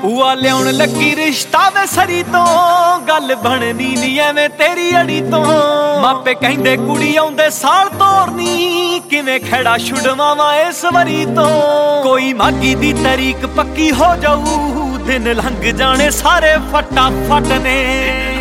ਭੂਆ ਲਿਆਉਣ ਲੱਗੀ ਰਿਸ਼ਤਾ ਵੇ ਸਰੀ ਤੋਂ, ਗੱਲ ਬਣਨੀ ਨੀ ਐਵੇਂ ਤੇਰੀ ਅੜੀ ਤੋਂ। ਮਾਪੇ ਕਹਿੰਦੇ ਕੁੜੀ ਆਉਂਦੇ ਸਾਲ ਤੋਰਨੀ, ਕਿਵੇਂ ਖੜਾ ਛੁਡਵਾਵਾਂ ਇਸ ਵਰੀ ਤੋਂ। ਕੋਈ ਮਾਗੀ ਦੀ ਤਰੀਕ ਪੱਕੀ ਹੋ ਜਾਊ, ਦਿਨ ਲੰਘ ਜਾਣੇ ਸਾਰੇ ਫਟਾਫਟ ਨੇ।